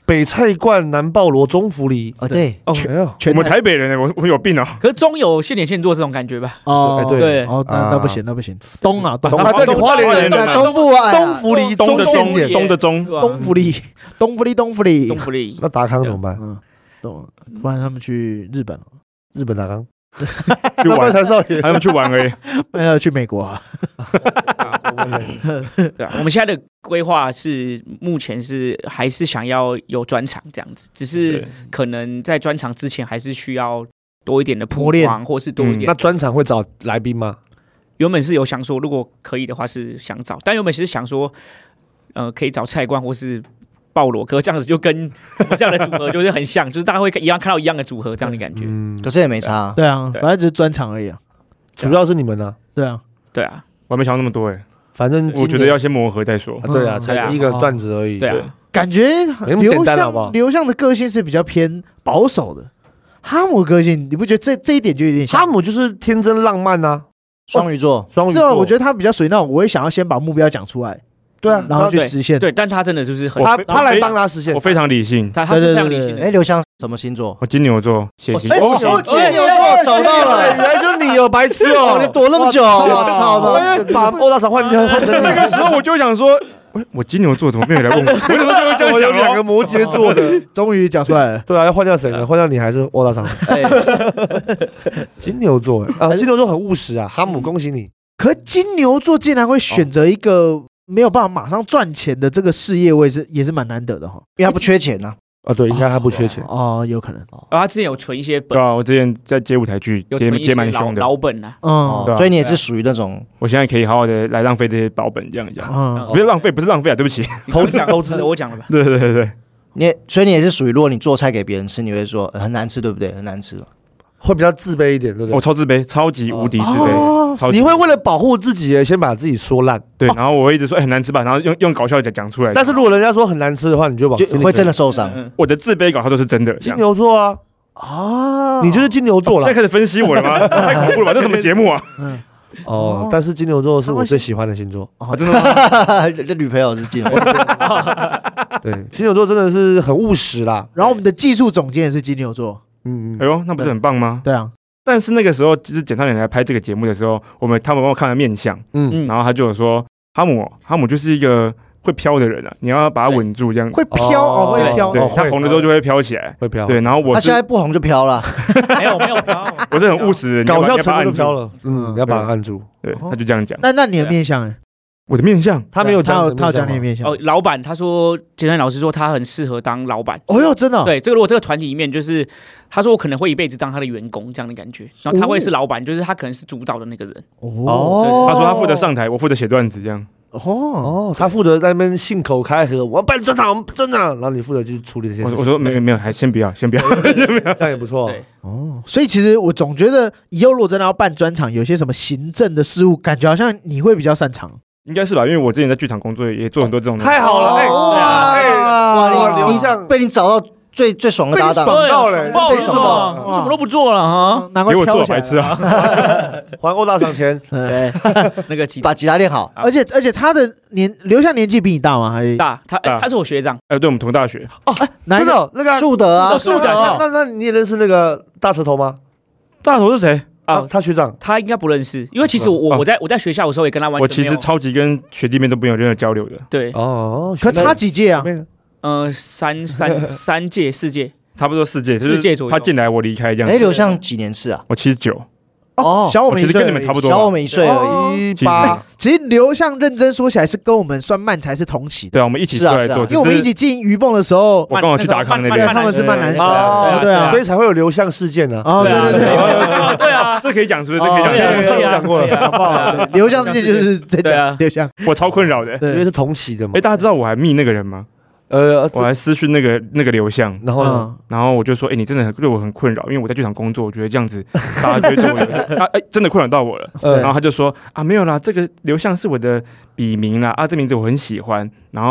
北菜冠、南鲍罗、中福梨。 哦，对， 哦， 我们台北人，我我有病哦。 可是中有现点现做这种感觉吧？ 哦， 对哦，那那不行，那不行。东啊，东啊，对，你花莲人对东部啊， 东福梨， 东的中， 点， 东的中， 东福利，东福利，东福利， 东福利。 那达康怎么办？ 嗯，懂，不然他们去日本了。 日本达康去玩陈少爷， 他们去玩而已。 没有去美国啊。 对啊，我们现在的规划是目前是还是想要有专场这样子，只是可能在专场之前还是需要多一点的曝光，或是多一点。 那专场会找来宾吗？ 原本是有想说，如果可以的话是想找，但原本是想说，呃，可以找菜冠或是鲍罗哥，这样子就跟我们这样的组合就是很像，就是大家会一样看到一样的组合这样的感觉。 嗯，可是也没差。 对啊，反正只是专场而已啊。 主要是你们呢？ 对啊， 对啊， 我还没想到那么多哎。 反正我觉得要先磨合再说。 对啊，才一个段子而已。 对啊， 感觉刘向刘向的个性是比较偏保守的。哈姆个性，你不觉得这这一点就有点像？ 哈姆就是天真浪漫啊， 双鱼座， 双鱼座。 是啊，我觉得他比较属于那种，我会想要先把目标讲出来。对啊，然后去实现。 对，但他真的就是很他他来帮他实现。 我非常理性， 他他是非常理性的。 哎，刘翔什么星座？ 我金牛座，血型。 哦，金牛座找到了， 原来就你有白痴哦， 你躲那么久，我操！ 把欧大厂换掉，换成那个时候我就想说，我金牛座怎么没有人来问我？我怎么就会这样想？ 两个摩羯座的， 终于讲出来了。 对啊，要换掉谁呢？换掉你还是欧大厂？金牛座啊，金牛座很务实啊，哈姆，恭喜你。 可金牛座竟然会选择一个没有办法马上赚钱的这个事业，我也是也是蛮难得的哈， 因为他不缺钱呐。 啊，对，应该他不缺钱哦，有可能。 哦，他之前有存一些本。 对啊，我之前在接舞台剧，接接蛮凶的老本啊。 嗯，所以你也是属于那种， 我现在可以好好的来浪费这些保本，这样讲。 嗯， 不是浪费，不是浪费啊，对不起， 投资投资， 我讲了吧？ 对对对对。 你所以你也是属于，如果你做菜给别人吃，你会说很难吃，对不对？很难吃。 会比较自卑一点，对不对？ 我超自卑，超级无敌自卑。 你会为了保护自己，先把自己说烂。 对，然后我会一直说很难吃吧，然后用用搞笑讲讲出来。 但是如果人家说很难吃的话，你就往就会真的受伤。 我的自卑搞笑都是真的。 金牛座啊，啊，你就是金牛座了。 现在开始分析我了吗？太恐怖了吧？这什么节目啊？ 哦，但是金牛座是我最喜欢的星座。 哦，真的吗？ 这女朋友是金牛座。 对，金牛座真的是很务实啦。 然后我们的技术总监也是金牛座。 嗯， 哎呦，那不是很棒吗？ 对啊。 但是那个时候，就是简少年来拍这个节目的时候，我们他们帮我看了面相，嗯，然后他就有说，哈姆，哈姆就是一个会飘的人啊，你要把他稳住，这样会飘哦，会飘， 对，他红的时候就会飘起来， 会飘， 对，然后我他现在不红就飘了， 没有没有飘， 我是很务实的， 搞笑程度就飘了，嗯，你要把他按住， 对，他就这样讲。 那那你的面相？ 我的面相， 他没有讲， 他有讲你的面相哦。老板他说，简单老师说他很适合当老板。 哦哟，真的。 对，这个如果这个团体里面，就是他说我可能会一辈子当他的员工这样的感觉，然后他会是老板，就是他可能是主导的那个人。 哦，他说他负责上台，我负责写段子这样。 哦哦，他负责在那边信口开河，我要办专场，我们专场，然后你负责去处理这些事情。 我说没有没有，还先不要，先不要， 这样也不错。 哦，所以其实我总觉得以后如果真的要办专场，有些什么行政的事务，感觉好像你会比较擅长。 应该是吧，因为我之前在剧场工作，也做很多这种。 太好了，哎哇哇，刘向被你找到最最爽的搭档， 爽到了， 为什么？什么都不做了哈？ 难怪给我做白痴啊！ 还欧大厂钱， 对，那个把吉他练好。 而且而且他的年刘向年纪比你大吗？还是大？他他是我学长。 哎，对，我们同大学。 哦， 真的那个树德啊， 树德。 那那你也认识那个大舌头吗？ 大头是谁？ 啊，他学长， 他应该不认识，因为其实我我在我在学校的时候也跟他完全我其实超级跟学弟妹都没有任何交流的。 对， 哦， 可差几届啊？ 呃，三三三届四届， 差不多四届， 四届左右。 他进来我离开这样。 哎，刘向几年次啊？ 我七十九。 哦，小我们一岁， 其实跟你们差不多， 小我们一岁而已。一八， 其实刘向认真说起来是跟我们算漫才是同期的。 对啊，我们一起出来做， 因为我们一起进鱼蹦的时候， 我刚好去达康那边， 他们是漫男水， 对啊，所以才会有刘向事件呢。 哦，对对对， 对啊， 这可以讲是不是？这可以讲， 我上次讲过了， 好不好？刘向事件就是在讲刘向， 我超困扰的， 因为是同期的嘛。 哎，大家知道我还密那个人吗？ 呃， 我还私讯那个那个刘向， 然后呢， 然后我就说，哎，你真的对我很困扰，因为我在剧场工作，我觉得这样子大家觉得我有，他哎真的困扰到我了。然后他就说啊，没有啦，这个刘向是我的笔名啦，啊，这名字我很喜欢。然后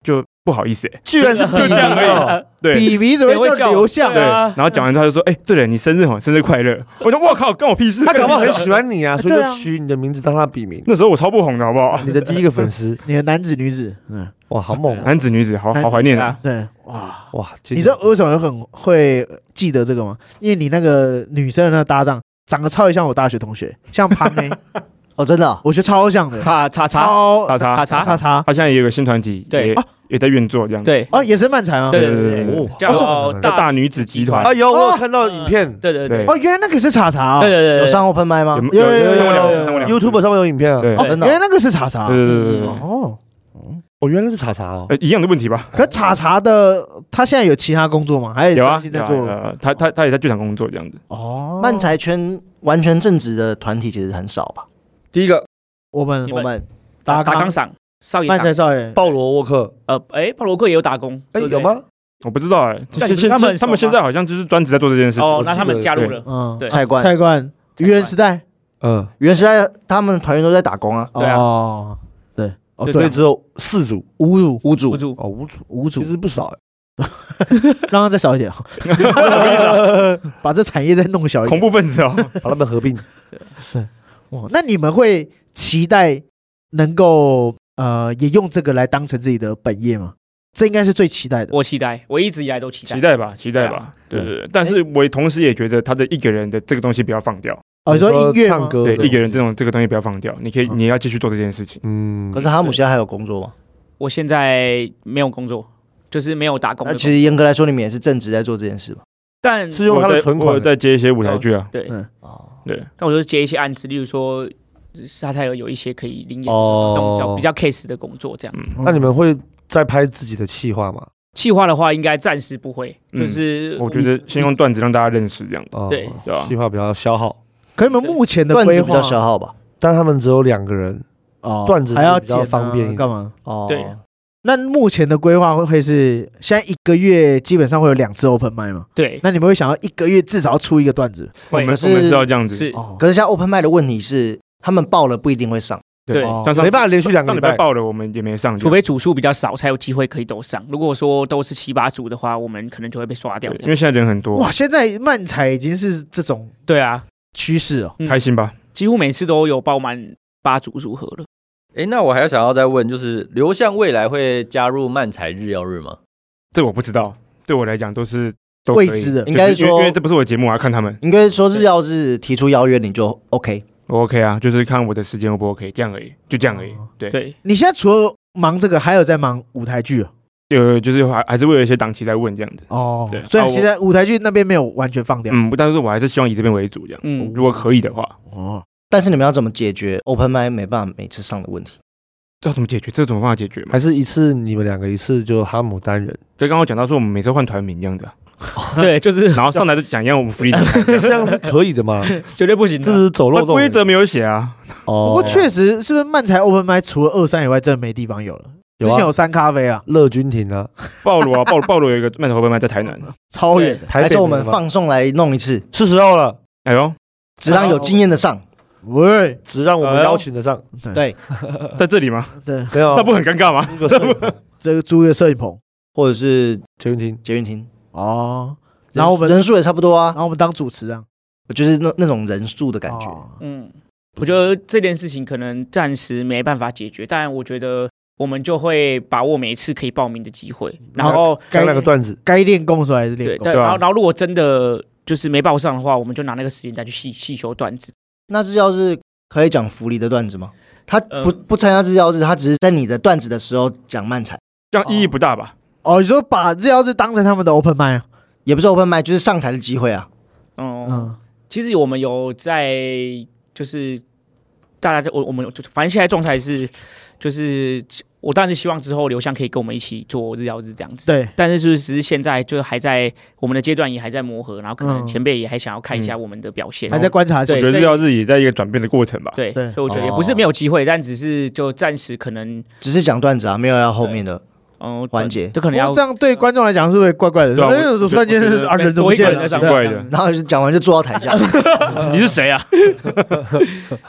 就不好意思哎， 居然是就这样而已。对， 比比怎么会叫刘向？ 对，然后讲完他就说：“哎，对了，你生日哦，生日快乐。”我说：“我靠，关我屁事！” 他搞不好很喜欢你啊，所以就取你的名字当他笔名。 那时候我超不红的好不好？ 你的第一个粉丝， 你的男子女子，嗯， 哇，好猛！ 男子女子，好好怀念啊！ 对，哇哇， 你知道为什么很会记得这个吗？因为你那个女生的那个搭档长得超像我大学同学，像庞妹。 哦，真的， 我觉得超像的， 叉叉叉叉叉叉叉叉， 他现在也有个新团体， 对， 也在运作这样。 对， 哦，也是漫才吗？ 对对对，叫大女子集团。 啊，有我有看到影片， 对对对， 哦，原来那个是叉叉， 对对对， 有上 open 麦吗？ 有有有有有 ，YouTube 上面有影片啊， 哦，原来那个是叉叉， 对对对对， 哦。 哦，原来是查查哦， 一样的问题吧？ 可查查的，他现在有其他工作吗？还有啊， 在做。 他他他也在剧场工作这样子。 哦， 漫才圈完全正职的团体其实很少吧？ 第一个， 我们我们打打钢赏少爷， 漫才少爷， 鲍罗沃克， 呃，哎，鲍罗克也有打工， 哎，有吗？ 我不知道哎，现他们他们现在好像就是专职在做这件事情。 哦，那他们加入了， 嗯， 对， 菜冠菜冠，原时代， 嗯， 原时代他们团员都在打工啊。 对啊， 对。 哦，所以只有四组， 五组， 五组， 五组， 哦，五组， 五组， 其实不少哎， 让他再少一点，把这产业再弄小一点， 恐怖分子哦， 把他们合并。 哇，那你们会期待能够呃也用这个来当成自己的本业吗？这应该是最期待的。 我期待，我一直以来都期待， 期待吧，期待吧，对对对。但是我同时也觉得他的一个人的这个东西不要放掉。 哦，你说音乐唱歌， 对，一个人这种这个东西不要放掉，你可以，你要继续做这件事情。 嗯， 可是哈姆现在还有工作吗？ 我现在没有工作，就是没有打工。 那其实严格来说，你们也是正职在做这件事吧？ 但是用他的存款在接一些舞台剧啊。 对， 哦， 对。 但我就接一些案子，例如说沙泰尔有一些可以领演这种叫比较 case 的工作这样子。 那你们会再拍自己的企划吗？ 企划的话，应该暂时不会，就是我觉得先用段子让大家认识这样子。 对， 是吧？ 企划比较消耗。 可你们目前的规划比较消耗吧， 但他们只有两个人， 哦， 段子还要比较方便干嘛？ 哦， 对。 那目前的规划会是现在一个月基本上会有两次 open mic 吗？ 对。 那你们会想要一个月至少要出一个段子？ 我们我们是要这样子。 是。 可是像 open mic 的问题是，他们报了不一定会上。 对， 没办法连续两个礼拜报了，我们也没上， 除非组数比较少，才有机会可以都上。如果说都是七八组的话，我们可能就会被刷掉。 因为现在人很多。 哇，现在漫才已经是这种对啊趋势哦， 开心吧？ 几乎每次都有报满八组组合了。 哎，那我还要想要再问，就是刘向未来会加入漫才日曜日吗？ 这我不知道，对我来讲都是都未知的。 应该说， 因为这不是我的节目，我要看他们。 应该说日曜日提出邀约你就 OK。 我 OK 啊，就是看我的时间 O 不 OK， 这样而已，就这样而已。对对， 你现在除了忙这个，还有在忙舞台剧啊？ 有，就是还还是会有一些档期在问这样子。 哦，对，所以现在舞台剧那边没有完全放掉。 嗯，但是我还是希望以这边为主，这样。嗯，如果可以的话。 哦，但是你们要怎么解决 open mic 没办法每次上的问题？ 这要怎么解决？这有什么办法解决吗？ 还是一次你们两个一次就哈姆单人？ 就刚刚讲到说我们每次换团名这样子啊。 对，就是然后上来就讲一样我们福利， 这样是可以的吗？ 绝对不行的， 这是走漏洞。 规则没有写啊。 哦，不过确实是不是漫才 open mic 除了二三以外，真的没地方有了。之前有三咖啡啊， 乐君亭啊， 鲍罗啊，鲍鲍罗有一个漫才 open mic在台南， 超远。 还是我们放送来弄一次， 是时候了。 哎呦， 只让有经验的上， 喂， 只让我们邀请得上。 对， 在这里吗？ 对， 没有， 那不很尴尬吗？ 这个租一个摄影棚， 或者是捷运厅， 捷运厅哦。然后我们人数也差不多啊， 然后我们当主持啊， 就是那那种人数的感觉。 嗯，我觉得这件事情可能暂时没办法解决，但我觉得我们就会把握每一次可以报名的机会，然后讲那个段子， 该练功的时候还是练功。 对，然后然后如果真的就是没报上的话，我们就拿那个时间再去细细修段子。 那日曜日可以讲福利的段子吗？他不不参加日曜日，他只是在你的段子的时候讲漫才， 这样意义不大吧？ 哦，你说把日曜日当成他们的 open mic 啊？ 也不是 open mic，就是上台的机会啊。 嗯嗯，其实我们有在，就是大家就我我们就反正现在状态是，就是我当然是希望之后刘向可以跟我们一起做日曜日这样子。 对， 但是就是只是现在就还在我们的阶段也还在磨合，然后可能前辈也还想要看一下我们的表现， 还在观察。 我觉得日曜日也在一个转变的过程吧。 对，所以我觉得也不是没有机会，但只是就暂时可能只是讲段子啊，没有要后面的。嗯，环节就可能要这样对观众来讲是不是怪怪的？哎，突然间啊人都不见了， 怪的。 然后讲完就坐到台下， 你是谁啊？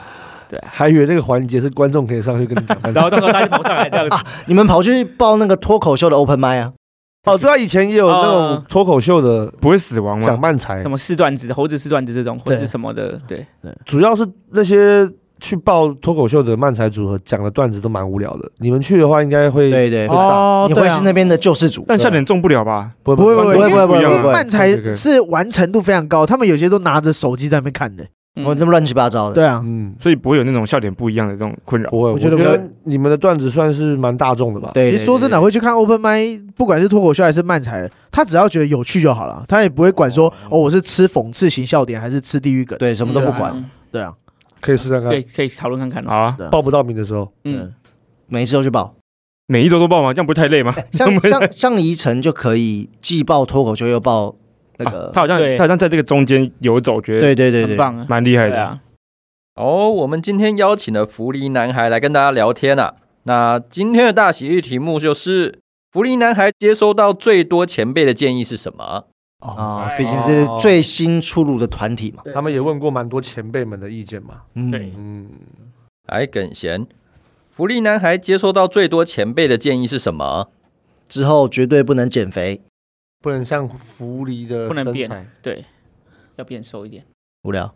对啊， 还以为那个环节是观众可以上去跟你讲， 然后到时候大家跑上来这样子。 你们跑去报那个脱口秀的 open mic 啊？ 哦，对啊，以前也有那种脱口秀的， 不会死亡吗？ 讲漫才， 什么四段子、猴子四段子这种，或者是什么的，对， 主要是那些去报脱口秀的漫才组合讲的段子都蛮无聊的。你们去的话，应该会对对哦， 你会是那边的救世主， 但笑点中不了吧？ 不不会不会不会不会不会因为不会， 漫才是完成度非常高，他们有些都拿着手机在那边看的。 我这么乱七八糟的， 对啊， 嗯， 所以不会有那种笑点不一样的这种困扰。 不会，我觉得你们的段子算是蛮大众的吧？ 对， 其实说真的，会去看 open mic，不管是脱口秀还是漫才，他只要觉得有趣就好了，他也不会管说哦，我是吃讽刺型笑点还是吃地狱梗， 对，什么都不管。 对啊， 可以试试看， 可以可以讨论看看。 好啊， 报不到名的时候， 嗯， 每一次都去报， 每一周都报吗？这样不会太累吗？ 像像像宜城就可以既报脱口秀又报那个， 他好像他好像在这个中间游走，觉得对对对对， 很棒啊， 蛮厉害的。 哦，我们今天邀请了福利男孩来跟大家聊天啊。那今天的大喜剧题目就是福利男孩接收到最多前辈的建议是什么？ 啊，毕竟是最新出炉的团体嘛， 他们也问过蛮多前辈们的意见嘛。 对， 嗯， 来耿贤，福利男孩接收到最多前辈的建议是什么？ 之后绝对不能减肥， 不能像福利的不能变身材， 对，要变瘦一点。 无聊。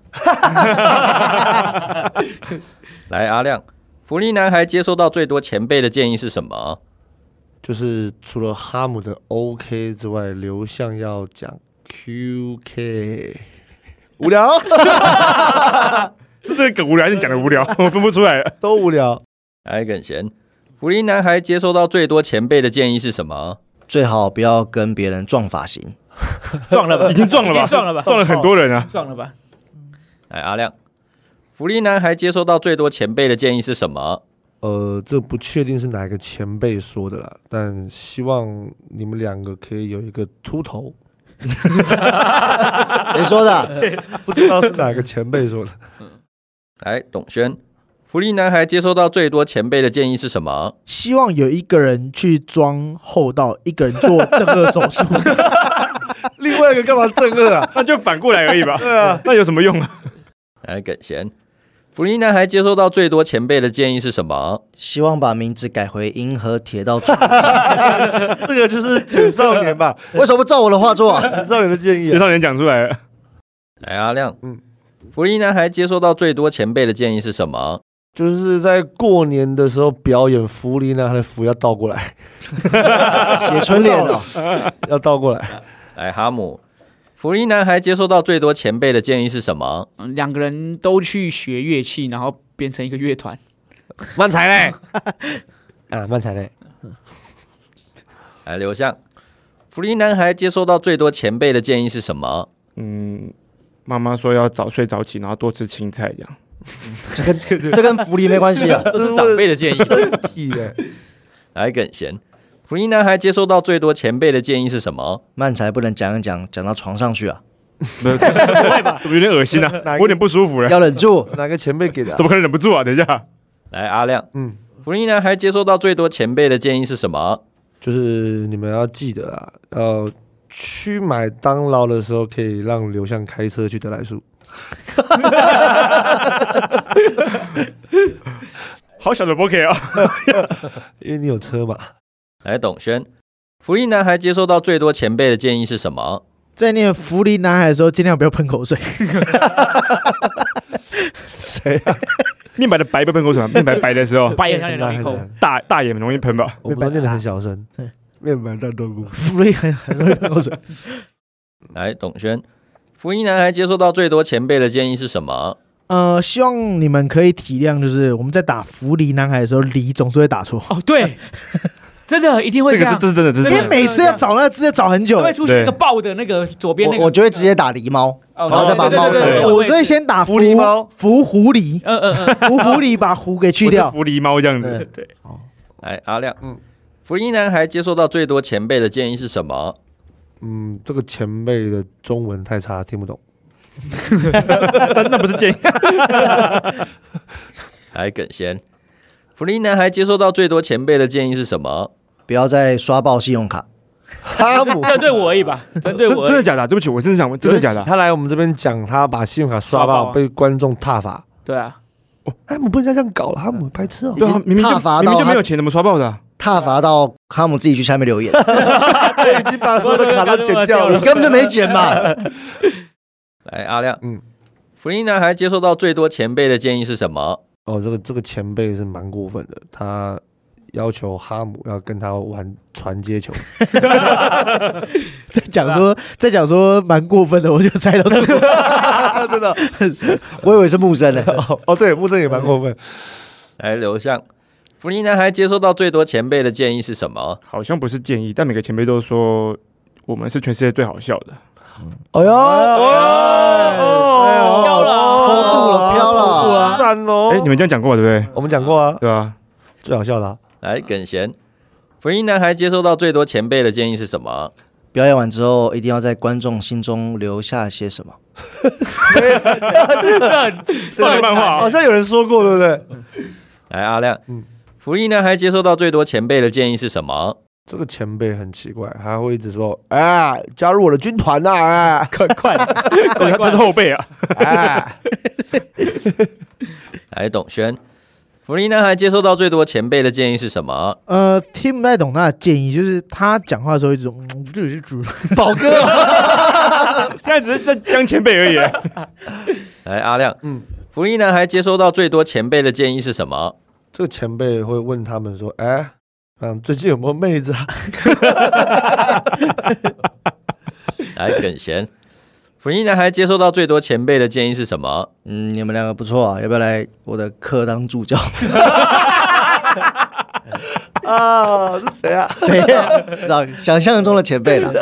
来，阿亮，福利男孩接收到最多前辈的建议是什么？ 就是除了哈姆的 OK 之外，刘向要讲 Q K， 无聊， 是这个梗无聊还是你讲的无聊？我分不出来了， 都无聊。 来，耿贤，福利男孩接收到最多前辈的建议是什么？ 最好不要跟别人撞发型， 撞了吧？ 已经撞了吧？ 撞了吧？ 撞了很多人啊！ 撞了吧？ 来，阿亮，福利男孩接收到最多前辈的建议是什么？ 呃，这不确定是哪一个前辈说的啦，但希望你们两个可以有一个秃头。 谁说的？ 不知道是哪个前辈说的。 来，董轩，福利男孩接收到最多前辈的建议是什么？ 希望有一个人去装厚道，一个人做正颌手术。 另外一个干嘛正颚啊？ 那就反过来而已吧。 对啊， 那有什么用啊？ 来，耿贤，福利男孩接收到最多前辈的建议是什么？ 希望把名字改回银河铁道主。 这个就是简少年吧？ 为什么不照我的话做啊？ 简少年的建议、啊。 介绍人讲出来了。 来，阿亮， 嗯， 福利男孩接收到最多前辈的建议是什么？ 就是在过年的时候表演福利呢，他的福要倒过来， 写春联了， 要倒过来。 来，哈姆，福利男孩接收到最多前辈的建议是什么？ 嗯，两个人都去学乐器，然后变成一个乐团。 漫才嘞，啊，漫才嘞。 来，刘向，福利男孩接收到最多前辈的建议是什么？ 嗯，妈妈说要早睡早起，然后多吃青菜，这样。 这跟这跟福利没关系啊， 这是长辈的建议。 身体的。 来，耿贤，福利男孩接收到最多前辈的建议是什么？ 漫才不能讲一讲讲到床上去啊， 不是，不会吧？有点恶心啊，我有点不舒服了。 要忍住。 哪个前辈给的、啊？ 怎么可能忍不住啊？等一下， 来，阿亮， 嗯， 福利男孩接收到最多前辈的建议是什么？ 就是你们要记得啊，要去买当劳的时候，可以让刘向开车去得来速。 好小的 B O K 啊！ 因为你有车嘛。 来，董轩，福利男孩接收到最多前辈的建议是什么？ 在念福利男孩的时候，尽量不要喷口水。 谁啊？ 面白的白不喷口水吗？面白白的时候， 白眼像容易扣。 大大眼容易喷吧？ 我们都念得很小声。 对， 面白大多不。 福利很很容易喷口水。 来，董轩，福利男孩接收到最多前辈的建议是什么？ 呃，希望你们可以体谅，就是我们在打福利男孩的时候，梨总是会打错。 哦，对，真的一定会这个这样。 这是真的，这是因为每次要找那个字要找很久， 会出现一个爆的那个左边那个， 我我就会直接打狸猫， 然然后再把猫删掉。 我所以先打福狸猫福狐狸， 嗯嗯嗯， 福狐狸把狐给去掉。 福狸猫这样子。 对， 来，阿亮， 嗯福利男孩接收到最多前辈的建议是什么？ 嗯，这个前辈的中文太差，听不懂。 那不是建议。 来，耿贤，福利男孩接收到最多前辈的建议是什么？ 不要再刷爆信用卡。 哈姆针对我而已吧，针对我而已。 真的假的？对不起，我真的想问，真的假的？ 他来我们这边讲，他把信用卡刷刷爆啊爆，被观众挞伐。 对啊， 哈姆不能这样搞了，哈姆白痴哦。 对啊，明明就明明就没有钱，怎么刷爆的？ 挞伐到哈姆自己去下面留言， 已经把所有的卡都剪掉了， 你根本就没剪嘛。 来，阿亮，嗯，福利男孩接受到最多前辈的建议是什么？ 哦，这个这个前辈是蛮过分的，他要求哈姆要跟他玩传接球。 在讲说，在讲说蛮过分的，我就猜到这个， 真的， 我以为是木生呢。 哦哦，对，木生也蛮过分。 来，刘向。福利男孩接受到最多前辈的建议是什么？ 好像不是建议，但每个前辈都说我们是全世界最好笑的。 哎呦，哦， 飘了， 坡度了，飘了， 赞哦！ 哎，你们这样讲过对不对？ 我们讲过啊， 对啊， 最好笑的。 来，耿贤，福利男孩接受到最多前辈的建议是什么？ 表演完之后一定要在观众心中留下些什么。 这个很漫画，好像有人说过，对不对？ 来，阿亮，嗯。福利男孩接受到最多前辈的建议是什么？ 这个前辈很奇怪，他会一直说：“哎，加入我的军团呐！哎， 快快， 快快，他是后辈啊！” 哎， 来，董轩，福利男孩接受到最多前辈的建议是什么？ 呃，听不太懂他的建议，就是他讲话的时候一直嗯，这里是主宝哥， 现在只是在当前辈而已。 来，阿亮，嗯，福利男孩接受到最多前辈的建议是什么？ 这个前辈会问他们说：“哎，嗯，最近有没有妹子啊？” 来，耿贤，福利男孩接受到最多前辈的建议是什么？ 嗯，你们两个不错啊，要不要来我的课当助教？ 啊，是谁啊？ 谁啊？想象中的前辈了。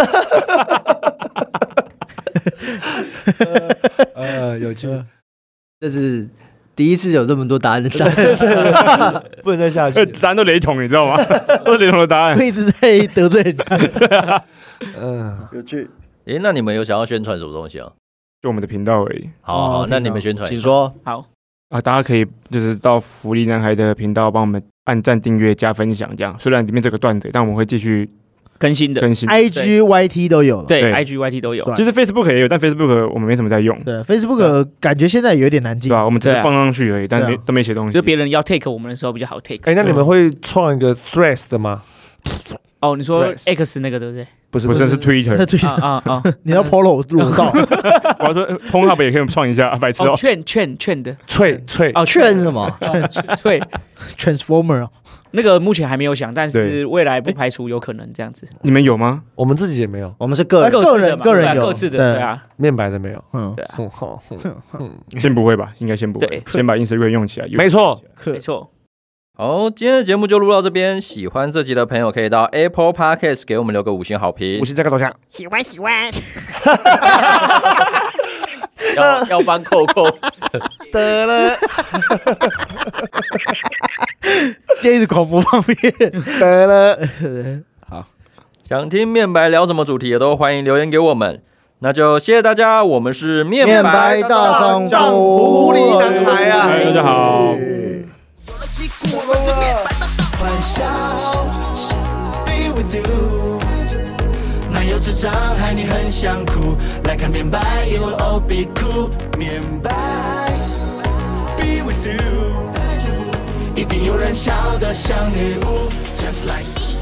呃，有趣， 这是第一次有这么多答案的答案， 不能再下去， 答案都雷同，你知道吗？都是雷同的答案， 一直在得罪人家。 嗯， 有趣。 诶，那你们有想要宣传什么东西啊？ 就我们的频道而已。 好，好，那你们宣传， 请说。 好啊，大家可以就是到福利男孩的频道帮我们按赞、订阅、加分享，这样。虽然里面这个段子，但我们会继续更新的， 更新。 I G、Y T 都有了， 对 ，I G、Y T 都有。 其实 Facebook 也有，但 Facebook 我们没什么在用。 对 ，Facebook 感觉现在有点难进， 对吧？我们只是放上去而已，但没都没写东西。 就别人要 take 我们的时候比较好 take。 哎，那你们会创一个 Threads 的吗？ 哦，你说 X 那个对不对？ 不是不是是 Twitter 啊啊！你要 Polo 裸照， 我要说 Pornhub 也可以创一下，白痴哦。 劝劝劝的， 脆脆哦，劝什么？ 脆 Transformer 哦， 那个目前还没有想，但是未来不排除有可能这样子。 你们有吗？ 我们自己也没有， 我们是个人个人个人有各自的，对啊， 面白的没有， 嗯， 对啊， 先不会吧？应该先不会，先把 Instagram 用起来。 没错， 没错。 好，今天的节目就录到这边。喜欢这集的朋友可以到 Apple Podcast 给我们留个五星好评， 五星加个头像， 喜欢喜欢。 要要帮扣扣得了， 今天一直狂播放片， 得了。 好，想听面白聊什么主题也都欢迎留言给我们。那就谢谢大家，我们是面面白大丈夫， 福利男孩啊！ 大家好。 欢笑 Be with you 哪有智障害你很想哭来看面白 It will all be cool 面白 Be with you 一定有人笑得像女巫 Just like